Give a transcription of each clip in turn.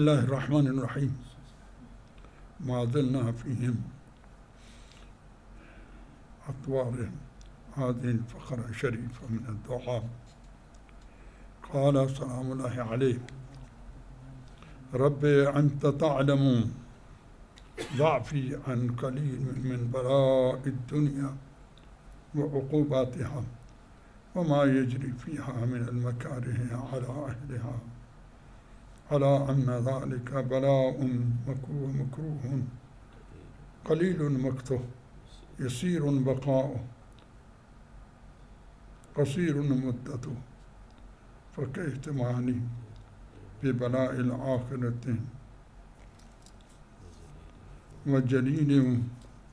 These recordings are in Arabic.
الله الرحمن الرحيم. ما زلنا فيهم أطوار هذه الفقرة الشريفة من الدعاء. قال سلام الله عليه: ربي أنت تعلم ضعفي عن قليل من بلاء الدنيا وعقوباتها وما يجري فيها من المكاره على أهلها، على أن ذلك بلاء مكروه قليل مكته يسير بقاؤه قصير مدته، فكيف تمعني ببلاء الآخرة وجليل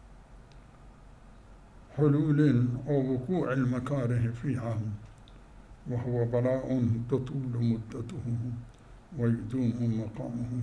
حلول أو وقوع المكاره فيها، وهو بلاء تطول مدته ويدوم مقامه.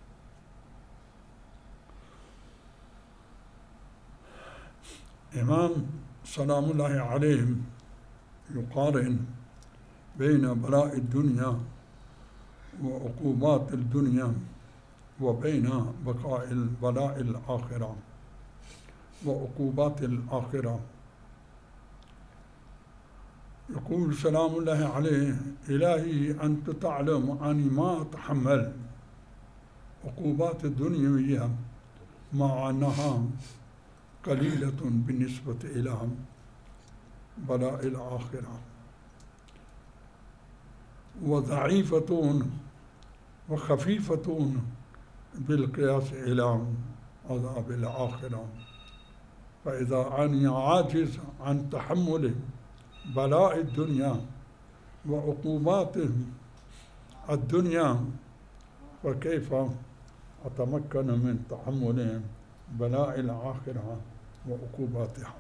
إمام سلام الله عليه يقارن بين بلاء الدنيا وعقوبات الدنيا وبين بقاء البلاء الآخرة وعقوبات الآخرة. يقول سلام الله عليه: إلهي أنت تعلم أني ما أتحمل عقوبات الدنيا مع أنها قليلة بالنسبة إلى بلاء الآخرة، وضعيفة وخفيفة بالقياس إلى عذاب الآخرة. فإذا أني عاجز عن تحمل بلاء الدنيا وعقوبات الدنيا، فكيف أتمكن من تحمل بلاء الآخرة وعقوباتها؟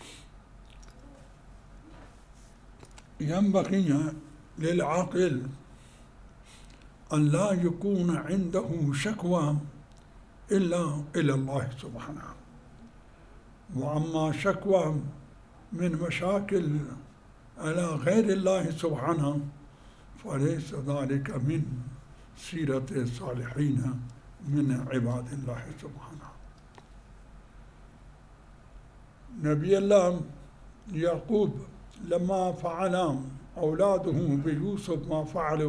ينبغي للعاقل أن لا يكون عنده شكوى إلا إلى الله سبحانه، وأما شكوى من مشاكل على غير الله سبحانه فليس ذلك من سيرة الصالحين من عباد الله سبحانه. نبي الله يعقوب لما فعل أولاده بيوسف ما فعلوا،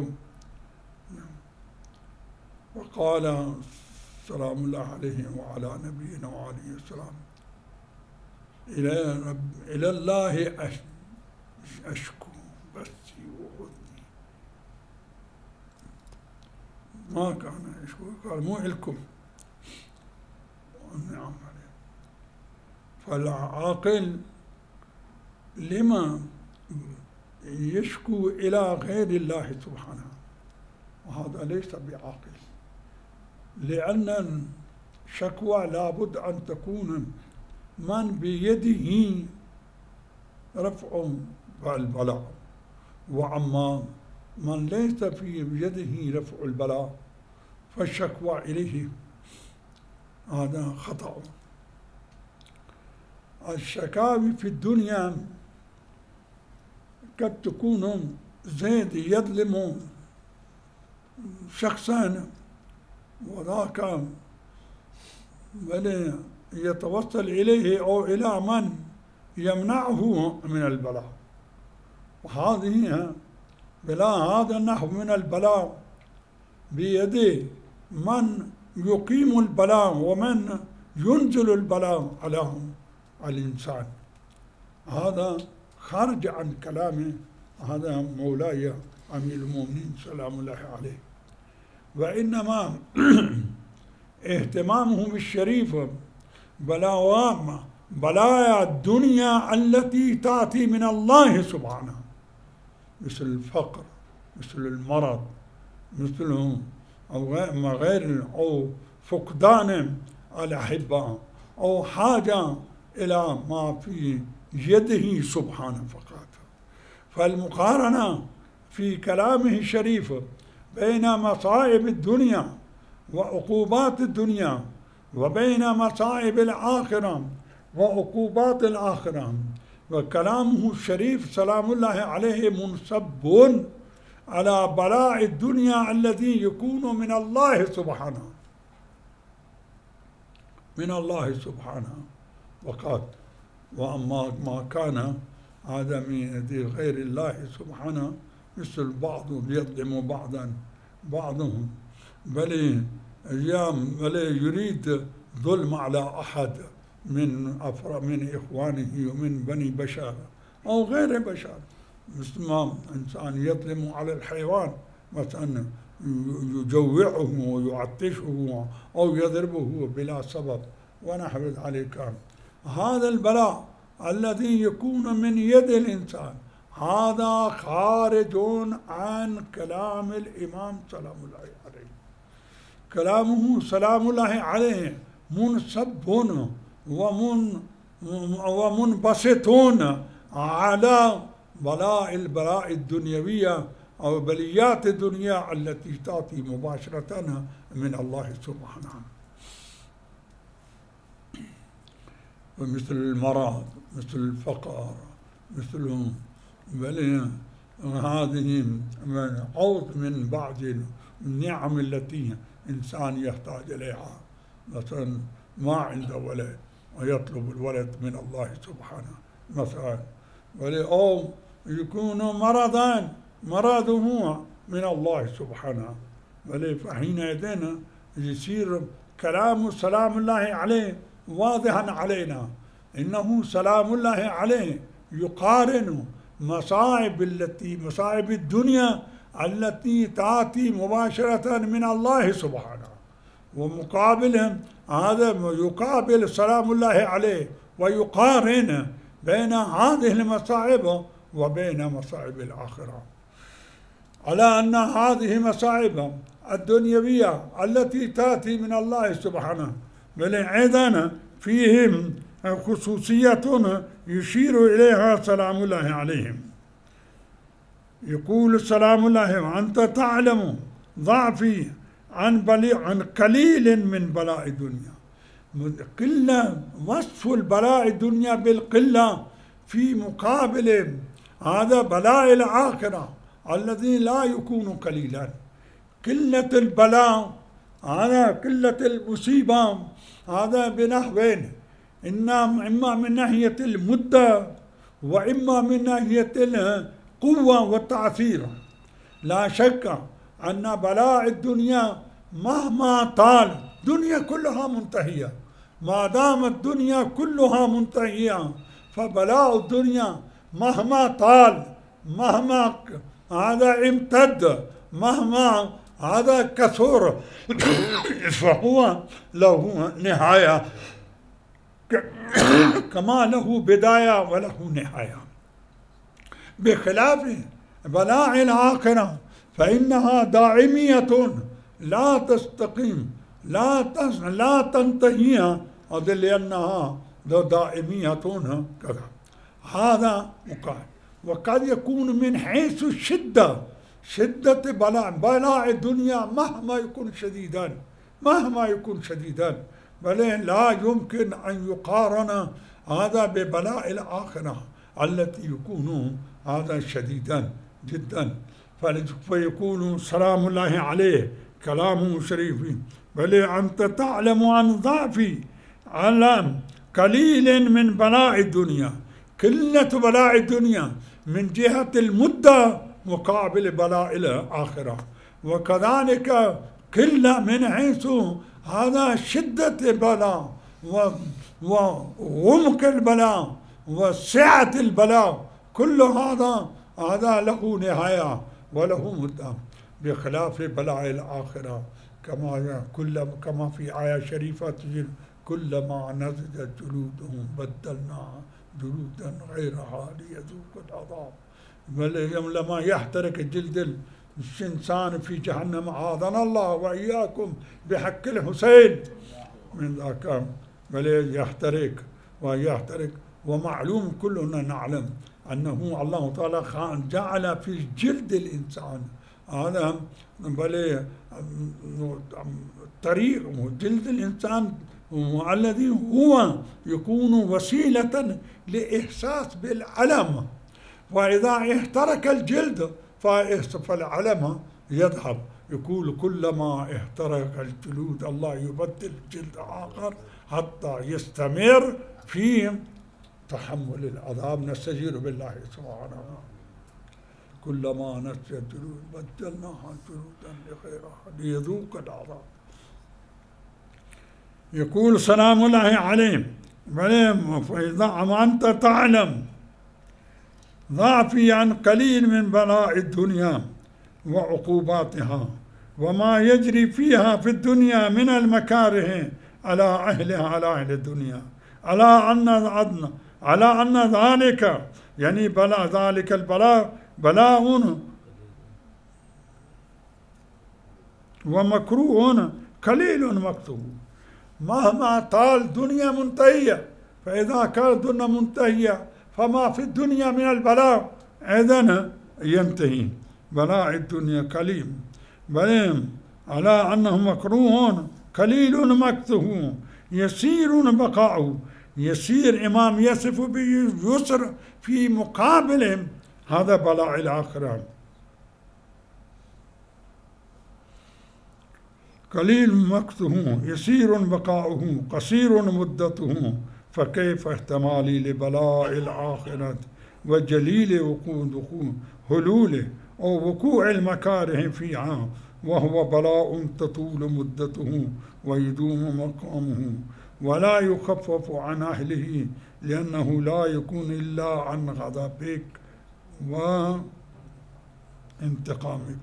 وقال سلام الله عليه وعلى نبينا وعليه السلام: إلى الله أشكو بثي وحزني. ما كان يشكو، قال مو إلكم والنعم عليه. فالعاقل لما يشكو إلى غير الله سبحانه؟ وهذا ليس بعاقل، لأن الشكوى لابد أن تكون من بيده رفع البلاء، وأما من ليس في بيده رفع البلاء فالشكوى إليه هذا خطأ. الشكاوي في الدنيا قد تكون زيد يظلم شخصا وذاك بل يتوصل إليه أو إلى من يمنعه من البلاء، وهذه بلا هذا النحو من البلاء بيد من يقيم البلاء ومن ينزل البلاء على الإنسان. هذا خارج عن كلامه هذا مولاي أمير المؤمنين سلام الله عليه، وإنما اهتمامه بالشريف بلايا الدنيا التي تأتي من الله سبحانه، مثل الفقر، مثل المرض، مثل أو فقدان الأحبة، أو حاجة إلى ما في يده سبحانه فقط. فالمقارنة في كلامه الشريف بين مصائب الدنيا وعقوبات الدنيا وبين مصائب الآخرة وعقوبات الآخرة، وكلامه الشريف سلام الله عليه منسب على بلاء الدنيا الذي يكون من الله سبحانه، من الله سبحانه فقط. وأما ما كان هذا من غير الله سبحانه مثل بعضهم يظلم بعضهم بل يريد ظلم على أحد من إخوانه ومن بني بشر أو غير بشر، مثل ما إنسان يظلم على الحيوان مثلا يجوعه ويعطشه أو يضربه بلا سبب ونحو ذلك. هذا البلاء الذي يكون من يد الإنسان هذا خارج عن كلام الإمام سلام الله عليه. كلامه سلام الله عليه منسب ومنبسط على البلاء الدنيوية أو بليات الدنيا التي تأتي مباشرة من الله سبحانه، ومثل المرض، مثل الفقر، مثل هذه عوض من بعض النعم التي إنسان يحتاج إليها، مثلا ما عنده ولد ويطلب الولد من الله سبحانه مثلا، أو يكون مرضه من الله سبحانه، فحينئذ يصير كلام سلام الله عليه واضحا علينا، إنه سلام الله عليه يقارن مصائب الدنيا التي تأتي مباشرة من الله سبحانه، ومقابلهم هذا يقابل سلام الله عليه ويقارن بين هذه المصائب وبين مصائب الآخرة، على أن هذه مصائب الدنيوية التي تأتي من الله سبحانه بل أيضا فيهم خصوصية يشير إليها سلام الله عليهم. يقول سلام الله: وأنت تعلم ضعفي عن قليل من بلاء الدنيا. قلة، وصف البلاء الدنيا بالقلة في مقابل هذا بلاء الآخرة الذي لا يكون قليلا. قلة البلاء هذا قلة المصيبة هذا بنحوين، إما من ناحية المدة وإما من ناحية القوة والتأثير. لا شك أن بلاء الدنيا مهما طال، الدنيا كلها منتهية، ما دام الدنيا كلها منتهية فبلاء الدنيا مهما طال، مهما هذا امتد، مهما هذا كثر فهو له نهاية كما له بداية وله نهاية، بخلاف بلاء الآخرة فإنها دائمية لا تستقيم، لا تنتهي، لأنها دائمية كذا. هذا مقال. وقد يكون من حيث شدة بلاء الدنيا مهما يكون شديدا بل لا يمكن أن يقارن هذا ببلاء الآخرة التي يكون هذا شديدا جدا. فيكون سلام الله عليه كلامه شريف: بل أنت تعلم عن ضعفي على قليل من بلاء الدنيا. قلة بلاء الدنيا من جهة المدة مقابل بلاء الآخرة، وكذلك قلة من حيث هذا شدة البلاء وعمق البلاء وسعة البلاء، كل هذا له نهاية وله مدة، بخلاف بلاء الآخرة كما في آية شريفة تقول: كلما نضجت جلودهم بدلناها جلودا غيرها ليذوقوا العذاب. لما يحترق جلد الإنسان في جهنم عاذنا الله وإياكم بحق الحسين من ذاك، بل يحترق. ومعلوم كلنا نعلم أنه الله تعالى جعل في جلد الإنسان هذا بل طريق جلد الإنسان الذي هو يكون وسيلة لإحساس بالألم، وإذا احترق الجلد فالعلم يذهب، يقول كلما احترق الجلود الله يبدل جلد آخر حتى يستمر في تحمل العذاب. نستجير بالله سبحانه. كلما نسيت الجلود بدلناها جلودا لغيرها ليذوق العذاب. يقول سلام الله عليه: فإذا أنت تعلم ضعفي عن قليل من بلاء الدنيا وعقوباتها وما يجري فيها في الدنيا من المكاره على أهلها، على أهل الدنيا، على أن ذلك يعني ذلك البلاء بلاء ومكروه قليل مكتوب. مهما طال الدنيا منتهية، فإذا كانت الدنيا منتهية فما في الدنيا من البلاء إذن ينتهي. بلاء الدنيا قليل، بل على أنه مكروه قليل مكته يسير بقاؤه. يسير إمام يصف باليسر في مقابلهم، هذا بلاء الآخرة. قليل مكته يسير بقاؤه قصير مدته، فكيف احتمالي لبلاء الآخرة وجليل هلوله أو وقوع المكاره فيها، وهو بلاء تطول مدته ويدوم مقامه ولا يخفف عن أهله، لأنه لا يكون إلا عن غضبك وانتقامك.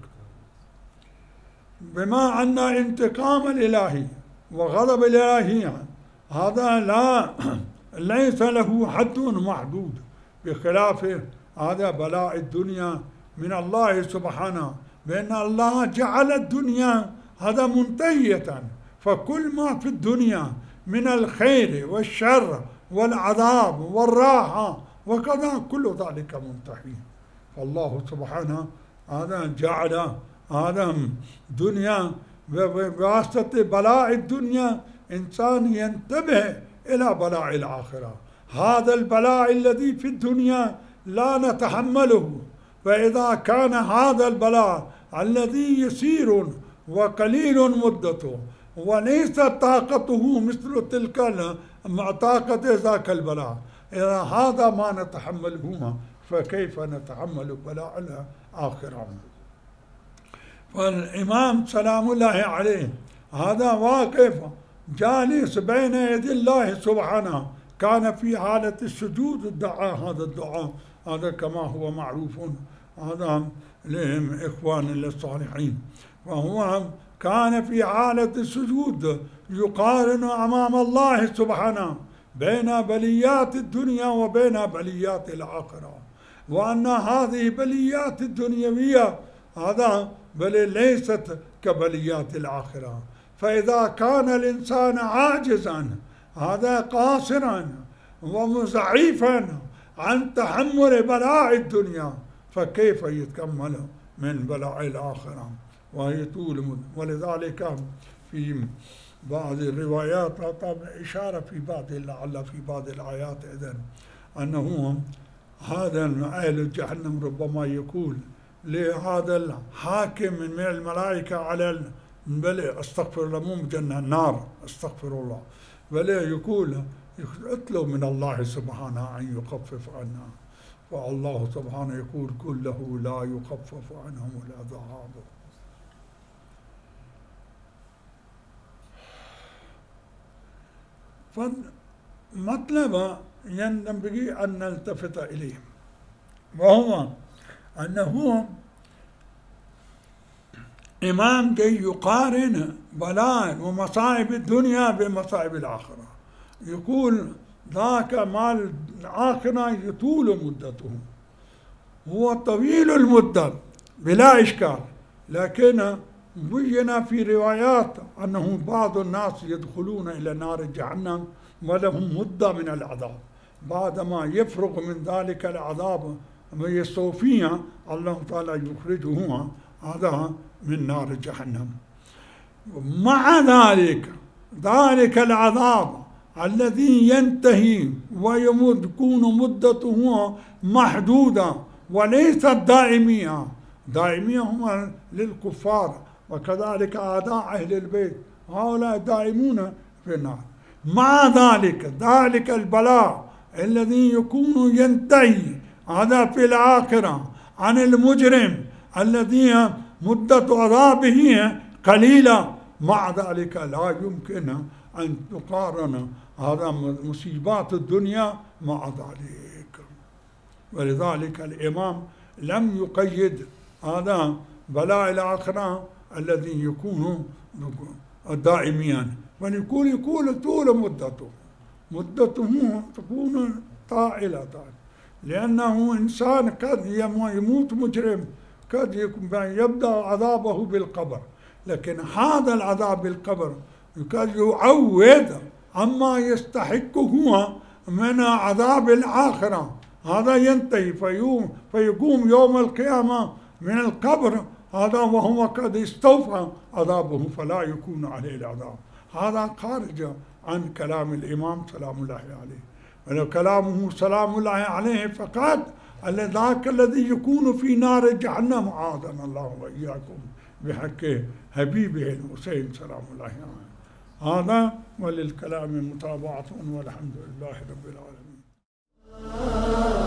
بما أن انتقام الإلهي وغضب الإلهي هذا ليس له حد محدود، بخلاف هذا بلاء الدنيا من الله سبحانه، بأن الله جعل الدنيا هذا منتهية، فكل ما في الدنيا من الخير والشر والعذاب والراحة وكذا كل ذلك منتهي. فالله سبحانه هذا جعل هذا دنيا بواسطة بلاء الدنيا إنسان ينتبه إلى بلاء الآخرة. هذا البلاء الذي في الدنيا لا نتحمله، فإذا كان هذا البلاء الذي يسير وقليل مدته وليس طاقته مثل تلك طاقة ذاك البلاء، إذا هذا ما نتحمله فكيف نتحمل بلاء الآخرة؟ فالإمام سلام الله عليه هذا واقف جالس بين يدي الله سبحانه، كان في حالة السجود الدعاء، هذا الدعاء هذا كما هو معروف هذا لهم إخوان الصالحين، وهو كان في حالة السجود يقارن أمام الله سبحانه بين بليات الدنيا وبين بليات الآخرة، وأن هذه بليات الدنيوية هذا بل ليست كبليات الآخرة. فإذا كان الإنسان عاجزا هذا قاصرا ومضعيفا عن تحمل بلاء الدنيا، فكيف يتكمل من بلاء الآخرة ويطول. ولذلك في بعض الروايات طبعا إشارة في بعض لعل في بعض الآيات إذن أنه هذا أهل جهنم ربما يقول لهذا الحاكم من الملائكة على بل استغفر الله مو جنة النار استغفر الله، بل يقول اطلب من الله سبحانه أن يخفف عنا، فالله سبحانه يقول كله لا يخفف عنهم العذاب. فمطلب ينبغي أن نلتفت إليه، وهو أنه إمام جاي يقارن بلاء ومصائب الدنيا بمصائب الآخرة، يقول ذاك مال الآخرة يطول مدته، هو طويل المدة بلا إشكال، لكن بين في روايات أنه بعض الناس يدخلون إلى نار جهنم ولهم مدة من العذاب، بعدما يفرغ من ذلك العذاب ويستوفيها الله تعالى يخرجه هذا من نار جهنم. مع ذلك العذاب الذي ينتهي ويكون مدته محدودة وليست دائمية، دائمية هم للكفار، وكذلك أعداء أهل البيت هؤلاء دائمون في النار. مع ذلك البلاء الذي يكون ينتهي هذا في الآخرة عن المجرم الذي مدة عذابه قليلة، مع ذلك لا يمكن أن تقارن هذا مصيبات الدنيا مع ذلك. ولذلك الإمام لم يقيد هذا بلاء الآخرة الذي يكون دائميا، يكون طول مدته تكون طائلة، لأنه إنسان قد يموت مجرم، قد يبدأ عذابه بالقبر، لكن هذا العذاب بالقبر قد يعوض عما يستحقه من عذاب الآخرة، هذا ينتهي فيقوم يوم القيامة من القبر هذا وهو قد استوفى عذابه، فلا يكون عليه العذاب. هذا خارج عن كلام الإمام سلام الله عليه، ولو كلامه سلام الله عليه فقط ذاك الذي يكون في نار جهنم، عاذنا الله وإياكم بحق حبيبه الحسين سلام الله عليه. هذا وللكلام متابعة، والحمد لله رب العالمين.